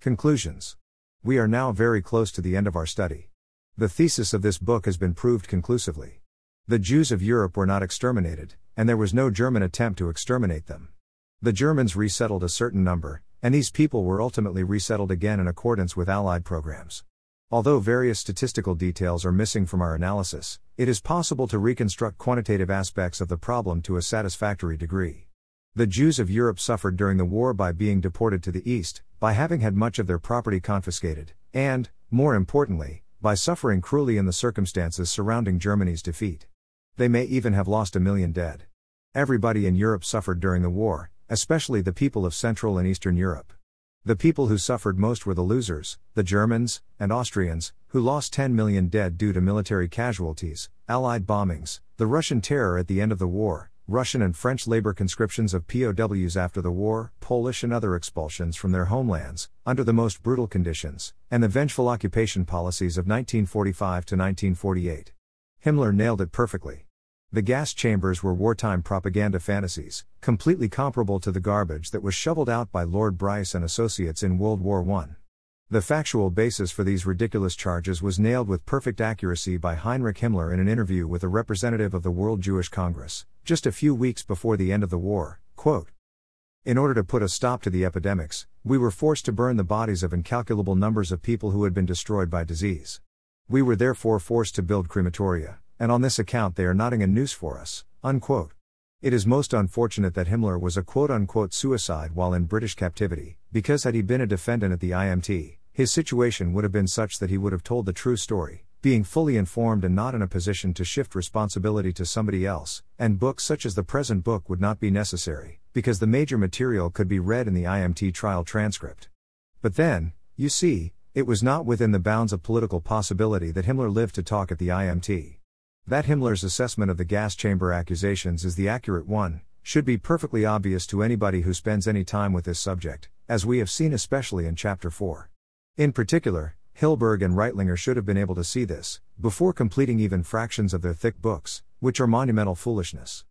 Conclusions. We are now very close to the end of our study. The thesis of this book has been proved conclusively. The Jews of Europe were not exterminated, and there was no German attempt to exterminate them. The Germans resettled a certain number, and these people were ultimately resettled again in accordance with Allied programs. Although various statistical details are missing from our analysis, it is possible to reconstruct quantitative aspects of the problem to a satisfactory degree. The Jews of Europe suffered during the war by being deported to the East, by having had much of their property confiscated, and, more importantly, by suffering cruelly in the circumstances surrounding Germany's defeat. They may even have lost 1 million dead. Everybody in Europe suffered during the war, especially the people of Central and Eastern Europe. The people who suffered most were the losers, the Germans and Austrians, who lost 10 million dead due to military casualties, Allied bombings, the Russian terror at the end of the war, Russian and French labor conscriptions of POWs after the war, Polish and other expulsions from their homelands, under the most brutal conditions, and the vengeful occupation policies of 1945 to 1948. Himmler nailed it perfectly. The gas chambers were wartime propaganda fantasies, completely comparable to the garbage that was shoveled out by Lord Bryce and associates in World War I. The factual basis for these ridiculous charges was nailed with perfect accuracy by Heinrich Himmler in an interview with a representative of the World Jewish Congress, just a few weeks before the end of the war. Quote, "In order to put a stop to the epidemics, we were forced to burn the bodies of incalculable numbers of people who had been destroyed by disease. We were therefore forced to build crematoria, and on this account they are knotting a noose for us." Unquote. It is most unfortunate that Himmler was a quote-unquote suicide while in British captivity, because had he been a defendant at the IMT, his situation would have been such that he would have told the true story, being fully informed and not in a position to shift responsibility to somebody else, and books such as the present book would not be necessary, because the major material could be read in the IMT trial transcript. But then, you see, it was not within the bounds of political possibility that Himmler lived to talk at the IMT. That Himmler's assessment of the gas chamber accusations is the accurate one, should be perfectly obvious to anybody who spends any time with this subject, as we have seen especially in Chapter 4. In particular, Hilberg and Reitlinger should have been able to see this, before completing even fractions of their thick books, which are monumental foolishness.